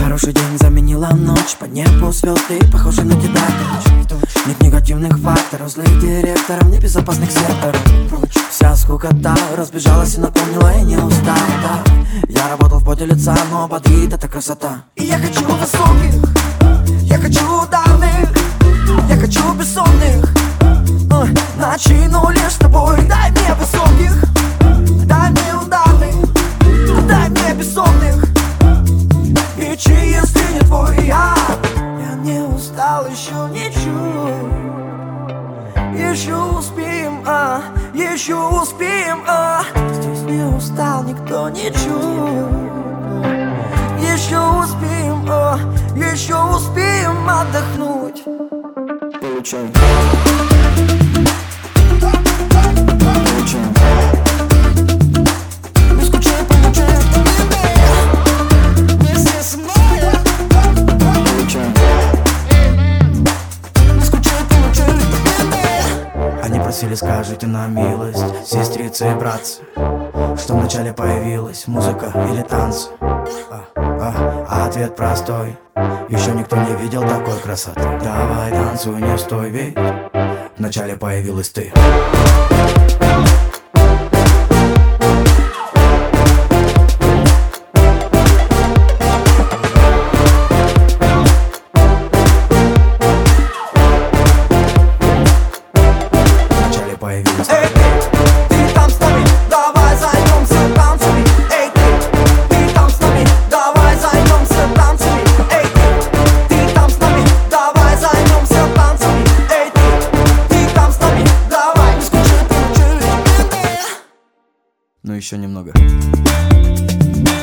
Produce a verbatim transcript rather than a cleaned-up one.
Хороший день заменила ночь, по небу звезды похожи на кидать. Нет негативных факторов, злых директоров, небезопасных секторов. Вся скукота разбежалась и наполнила, и не устал, да. Я работал в поте лица, но бодрит эта красота. И я хочу высоких, я хочу ударных, я хочу бессонных. Начну лишь с тобой. Дай мне высоких, дай мне ударных, дай мне бессонных. Печи, если не твой я. Я не устал еще ничуть. Еще успеем, а, еще успеем, а. Здесь не устал никто ничуть. Еще успеем, а, еще успеем отдохнуть. Получай. Просили, скажите на милость, сестрицы и братцы, что вначале появилась музыка или танцы. а, а, а ответ простой: еще никто не видел такой красоты. Давай танцуй, не стой, ведь вначале появилась ты. Эй, ты, ты там с нами, давай займемся танцами. Эй, ты, ты там с нами, давай займемся танцами. Эй, ты, ты там с нами, давай займемся танцами. Эй, ты, ты там с нами, давай. Не скучай, получай. Ну еще немного.